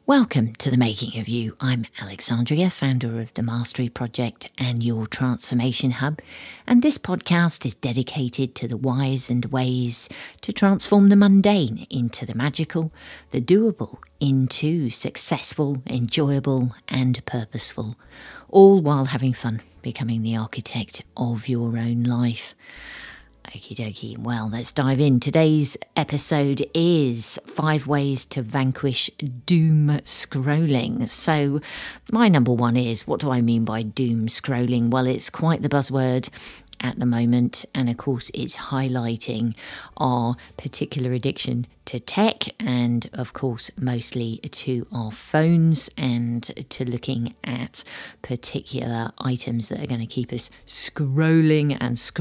Welcome to The Making of You. I'm Alexandria, founder of the Mastery Project and your Transformation Hub, and this podcast is dedicated to the whys and ways to transform the mundane into the magical, the doable into successful, enjoyable and purposeful, all while having fun becoming the architect of your own life. Okie dokie. Well, let's dive in. Today's episode is 5 ways to vanquish doom scrolling. So my number one is, what do I mean by doom scrolling? Well, it's quite the buzzword at the moment, and of course it's highlighting our particular addiction to tech and of course mostly to our phones and to looking at particular items that are going to keep us scrolling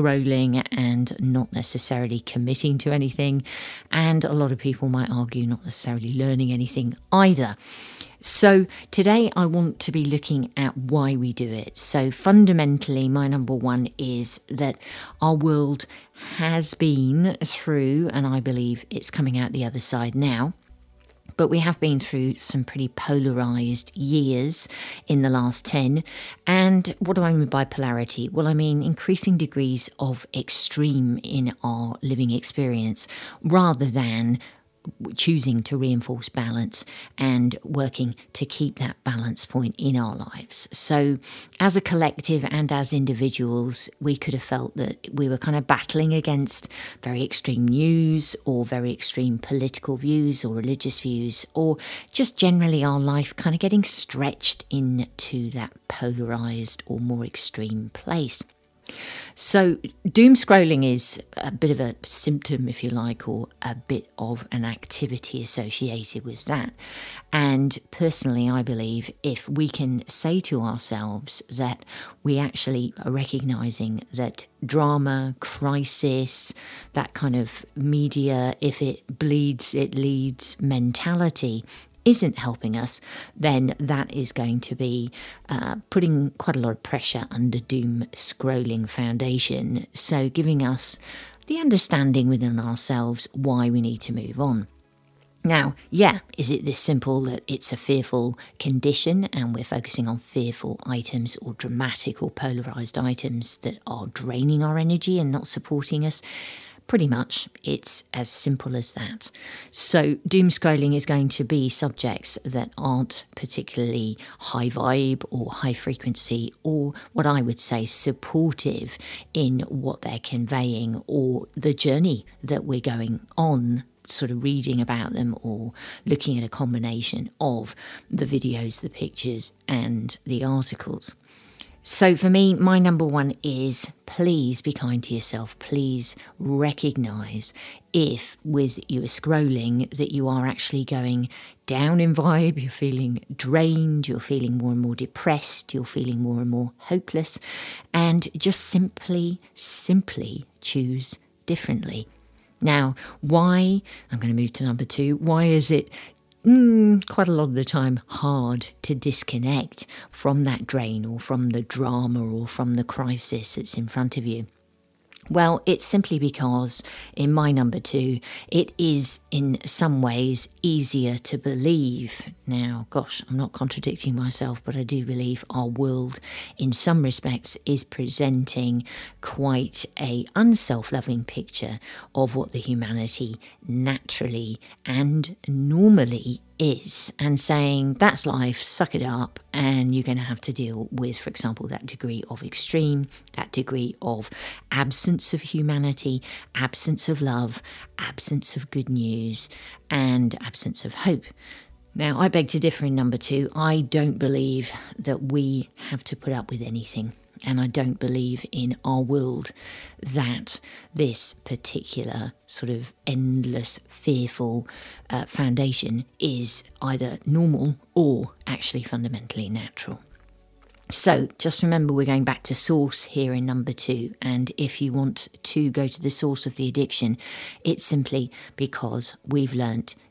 and not necessarily committing to anything, and a lot of people might argue not necessarily learning anything either. So today I want to be looking at why we do it. So fundamentally, my number one is that our world has been through, and I believe it's coming out the other side now, but we have been through some pretty polarised years in the last 10. And what do I mean by polarity? Well, I mean increasing degrees of extreme in our living experience rather than choosing to reinforce balance and working to keep that balance point in our lives. So as a collective and as individuals, we could have felt that we were kind of battling against very extreme news or very extreme political views or religious views, or just generally our life kind of getting stretched into that polarized or more extreme place. So doom scrolling is a bit of a symptom, if you like, or a bit of an activity associated with that. And personally, I believe if we can say to ourselves that we actually are recognising that drama, crisis, that kind of media, if it bleeds, it leads mentality isn't helping us, then that is going to be putting quite a lot of pressure under doom scrolling foundation. So giving us the understanding within ourselves why we need to move on. Now, is it this simple that it's a fearful condition and we're focusing on fearful items or dramatic or polarised items that are draining our energy and not supporting us? Pretty much, it's as simple as that. So doom scrolling is going to be subjects that aren't particularly high vibe or high frequency, or what I would say supportive in what they're conveying or the journey that we're going on, sort of reading about them or looking at a combination of the videos, the pictures and the articles. So for me, my number one is please be kind to yourself. Please recognise if with your scrolling that you are actually going down in vibe, you're feeling drained, you're feeling more and more depressed, you're feeling more and more hopeless, and just simply choose differently. Now, why? I'm going to move to number 2. Why is it quite a lot of the time hard to disconnect from that drain or from the drama or from the crisis that's in front of you? Well, it's simply because in my number 2, it is in some ways easier to believe. Now, gosh, I'm not contradicting myself, but I do believe our world in some respects is presenting quite a unself-loving picture of what the humanity naturally and normally is, and saying that's life, suck it up, and you're going to have to deal with, for example, that degree of extreme, that degree of absence of humanity, absence of love, absence of good news, and absence of hope. Now, I beg to differ in number 2. I don't believe that we have to put up with anything. And I don't believe in our world that this particular sort of endless, fearful foundation is either normal or actually fundamentally natural. So just remember, we're going back to source here in number 2. And if you want to go to the source of the addiction, it's simply because we've learnt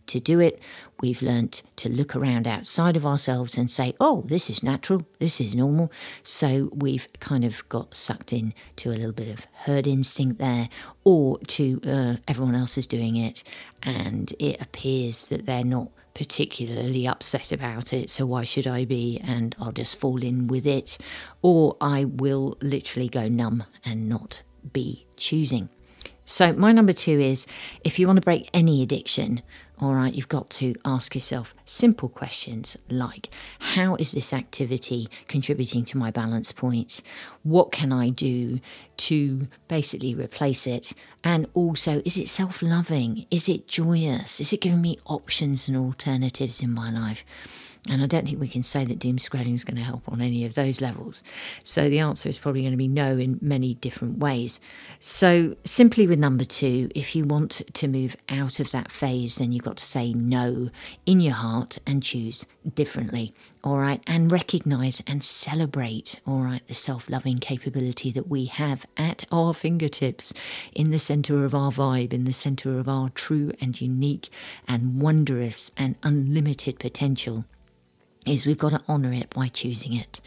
to do it. We've learnt to look around outside of ourselves and say, oh, this is natural, this is normal. So we've kind of got sucked in to a little bit of herd instinct there, or to everyone else is doing it and it appears that they're not particularly upset about it, so why should I be, and I'll just fall in with it, or I will literally go numb and not be choosing. So my number 2 is, if you want to break any addiction, all right, you've got to ask yourself simple questions like, how is this activity contributing to my balance points? What can I do to basically replace it? And also, is it self-loving? Is it joyous? Is it giving me options and alternatives in my life? And I don't think we can say that doom scrolling is going to help on any of those levels. So the answer is probably going to be no in many different ways. So simply with number 2, if you want to move out of that phase, then you've got to say no in your heart and choose differently, all right? And recognise and celebrate, all right, the self-loving capability that we have at our fingertips, in the centre of our vibe, in the centre of our true and unique and wondrous and unlimited potential. Is we've got to honour it by choosing it.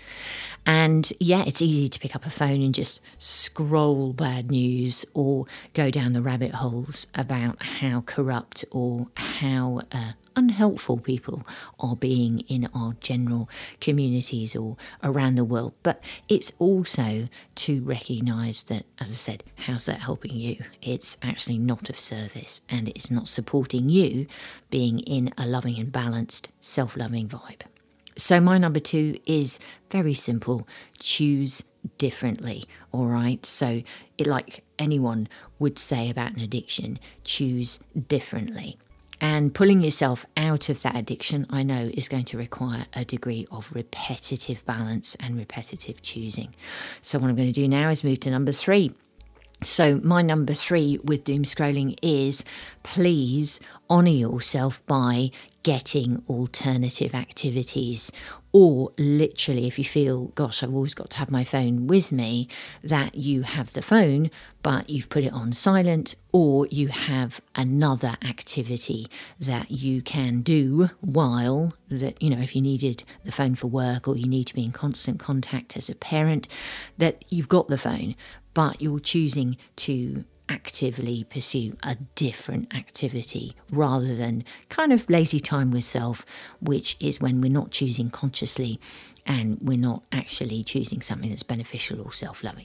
And yeah, it's easy to pick up a phone and just scroll bad news or go down the rabbit holes about how corrupt or how unhelpful people are being in our general communities or around the world. But it's also to recognise that, as I said, how's that helping you? It's actually not of service, and it's not supporting you being in a loving and balanced, self-loving vibe. So my number 2 is very simple. Choose differently, all right? So like anyone would say about an addiction, choose differently. And pulling yourself out of that addiction, I know, is going to require a degree of repetitive balance and repetitive choosing. So what I'm going to do now is move to number 3. So my number 3 with doom scrolling is, please honour yourself by getting alternative activities, or literally, if you feel, gosh, I've always got to have my phone with me, that you have the phone but you've put it on silent, or you have another activity that you can do while that, you know, if you needed the phone for work or you need to be in constant contact as a parent, that you've got the phone but you're choosing to actively pursue a different activity rather than kind of lazy time with self, which is when we're not choosing consciously and we're not actually choosing something that's beneficial or self-loving.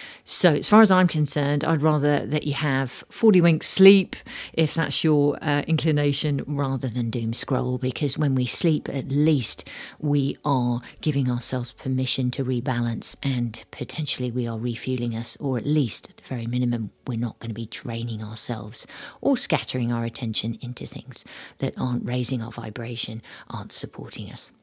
So as far as I'm concerned, I'd rather that you have 40 winks sleep, if that's your inclination, rather than doom scroll, because when we sleep, at least we are giving ourselves permission to rebalance, and potentially we are refueling us, or at least at the very minimum, we're not going to be draining ourselves or scattering our attention into things that aren't raising our vibration, aren't supporting us.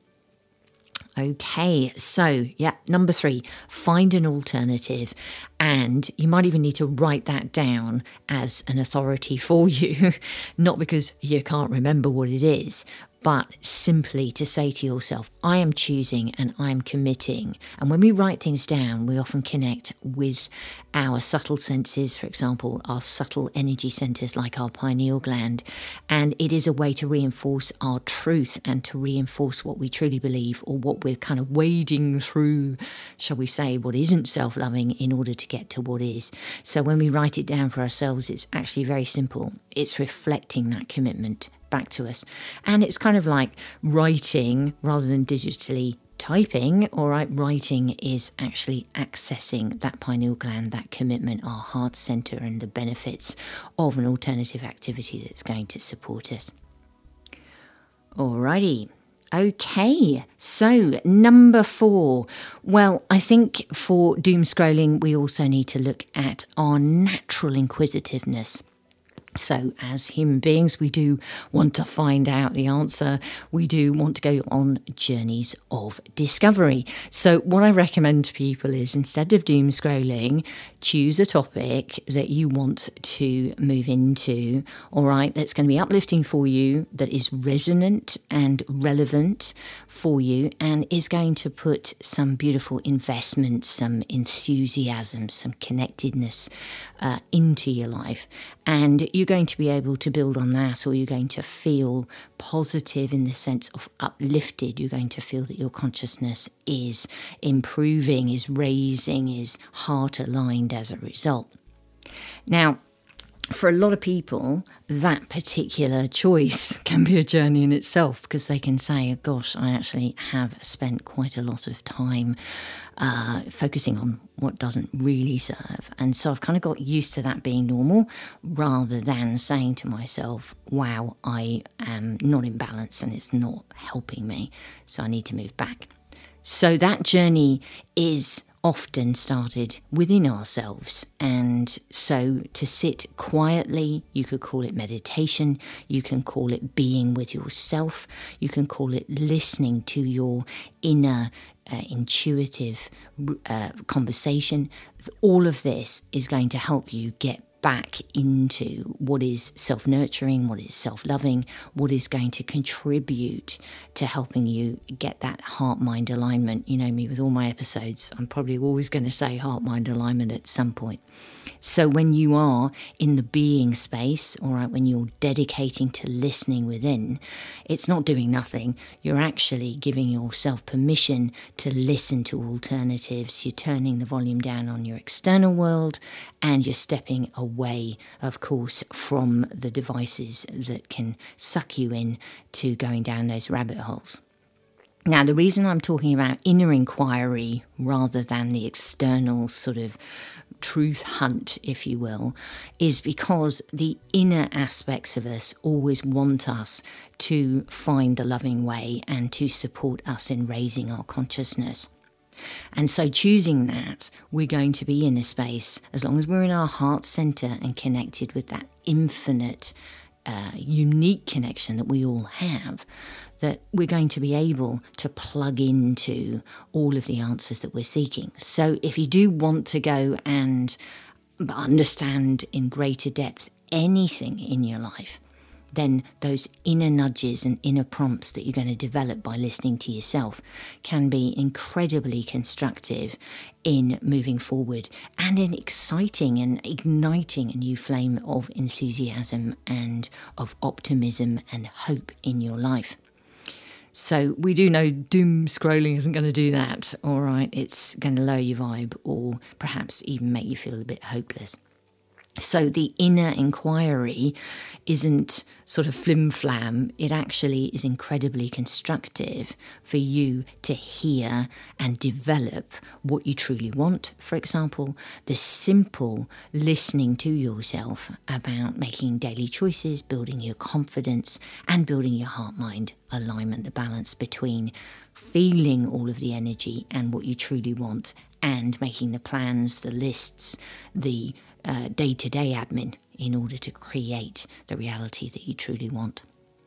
Okay, so yeah, number 3, find an alternative, and you might even need to write that down as an authority for you, not because you can't remember what it is, but simply to say to yourself, I am choosing and I'm committing. And when we write things down, we often connect with our subtle senses, for example, our subtle energy centers like our pineal gland. And it is a way to reinforce our truth and to reinforce what we truly believe, or what we're kind of wading through, shall we say, what isn't self-loving in order to get to what is. So when we write it down for ourselves, it's actually very simple. It's reflecting that commitment back to us. And it's kind of like writing rather than digitally typing. All right, writing is actually accessing that pineal gland, that commitment, our heart center, and the benefits of an alternative activity that's going to support us. Alrighty. Okay, so number 4. Well, I think for doom scrolling, we also need to look at our natural inquisitiveness. So as human beings, we do want to find out the answer. We do want to go on journeys of discovery. So what I recommend to people is, instead of doom scrolling, choose a topic that you want to move into, all right, that's going to be uplifting for you, that is resonant and relevant for you, and is going to put some beautiful investment, some enthusiasm, some connectedness into your life. And you're going to be able to build on that, or you're going to feel positive in the sense of uplifted. You're going to feel that your consciousness is improving, is raising, is heart aligned as a result. Now, for a lot of people, that particular choice can be a journey in itself, because they can say, gosh, I actually have spent quite a lot of time focusing on what doesn't really serve. And so I've kind of got used to that being normal, rather than saying to myself, wow, I am not in balance and it's not helping me, so I need to move back. So that journey is often started within ourselves. And so to sit quietly, you could call it meditation, you can call it being with yourself, you can call it listening to your inner intuitive conversation. All of this is going to help you get back into what is self-nurturing, what is self-loving, what is going to contribute to helping you get that heart-mind alignment. You know me, with all my episodes, I'm probably always going to say heart-mind alignment at some point. So when you are in the being space, all right, when you're dedicating to listening within, it's not doing nothing. You're actually giving yourself permission to listen to alternatives. You're turning the volume down on your external world, and you're stepping away, of course, from the devices that can suck you in to going down those rabbit holes. Now, the reason I'm talking about inner inquiry rather than the external sort of truth hunt, if you will, is because the inner aspects of us always want us to find the loving way and to support us in raising our consciousness. And so choosing that, we're going to be in a space, as long as we're in our heart center and connected with that infinite, unique connection that we all have, that we're going to be able to plug into all of the answers that we're seeking. So if you do want to go and understand in greater depth anything in your life, then those inner nudges and inner prompts that you're going to develop by listening to yourself can be incredibly constructive in moving forward and in exciting and igniting a new flame of enthusiasm and of optimism and hope in your life. So we do know doom scrolling isn't going to do that, all right? It's going to lower your vibe or perhaps even make you feel a bit hopeless. So the inner inquiry isn't sort of flim-flam. It actually is incredibly constructive for you to hear and develop what you truly want. For example, the simple listening to yourself about making daily choices, building your confidence and building your heart-mind alignment, the balance between feeling all of the energy and what you truly want and making the plans, the lists, the day-to-day admin in order to create the reality that you truly want.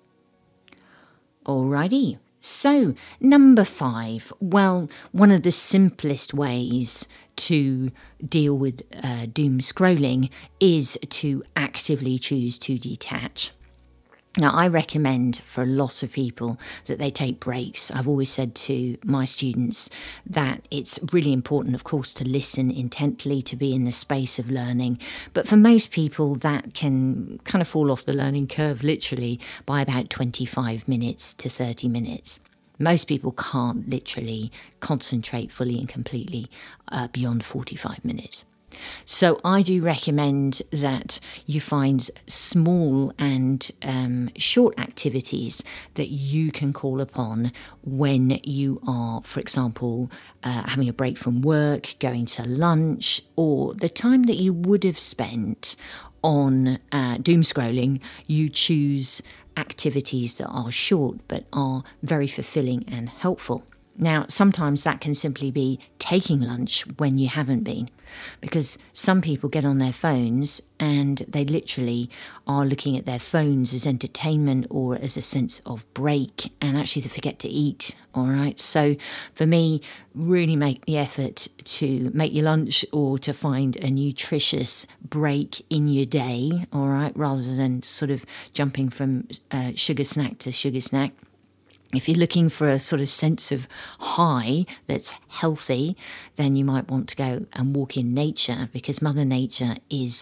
Alrighty, so number 5. Well, one of the simplest ways to deal with doom scrolling is to actively choose to detach. Now, I recommend for a lot of people that they take breaks. I've always said to my students that it's really important, of course, to listen intently, to be in the space of learning. But for most people, that can kind of fall off the learning curve literally by about 25 minutes to 30 minutes. Most people can't literally concentrate fully and completely beyond 45 minutes. So I do recommend that you find small and short activities that you can call upon when you are, for example, having a break from work, going to lunch, or the time that you would have spent on doom scrolling. You choose activities that are short but are very fulfilling and helpful. Now, sometimes that can simply be taking lunch when you haven't been, because some people get on their phones and they literally are looking at their phones as entertainment or as a sense of break, and actually they forget to eat, all right? So for me, really make the effort to make your lunch or to find a nutritious break in your day, all right, rather than sort of jumping from sugar snack to sugar snack. If you're looking for a sort of sense of high that's healthy, then you might want to go and walk in nature, because Mother Nature is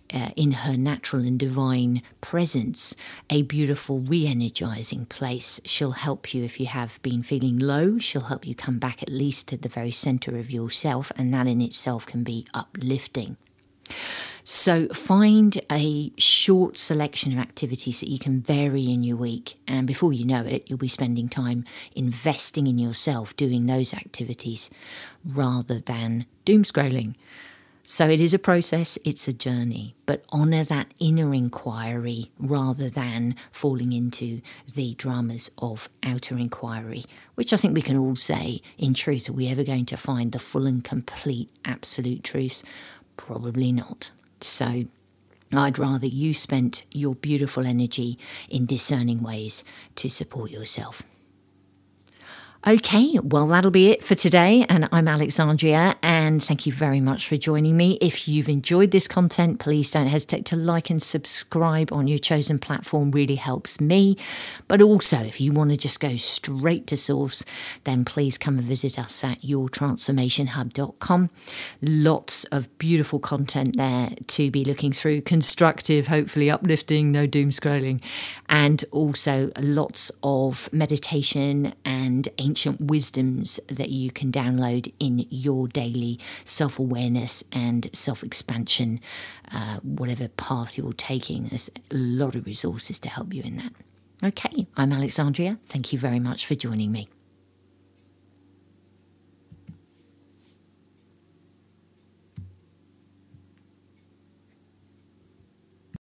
in her natural and divine presence, a beautiful re-energizing place. She'll help you if you have been feeling low. She'll help you come back at least to the very center of yourself, and that in itself can be uplifting. So find a short selection of activities that you can vary in your week, and before you know it, you'll be spending time investing in yourself doing those activities rather than doom scrolling. So it is a process, it's a journey, but honour that inner inquiry rather than falling into the dramas of outer inquiry, which I think we can all say, in truth, are we ever going to find the full and complete absolute truth? Probably not. So I'd rather you spent your beautiful energy in discerning ways to support yourself. Okay, well, that'll be it for today. And I'm Alexandria, and thank you very much for joining me. If you've enjoyed this content, please don't hesitate to like and subscribe on your chosen platform. Really helps me. But also, if you want to just go straight to source, then please come and visit us at yourtransformationhub.com. Lots of beautiful content there to be looking through. Constructive, hopefully uplifting, no doom scrolling. And also lots of meditation and ancient wisdoms that you can download in your daily self-awareness and self-expansion, whatever path you're taking. There's a lot of resources to help you in that. Okay, I'm Alexandria. Thank you very much for joining me.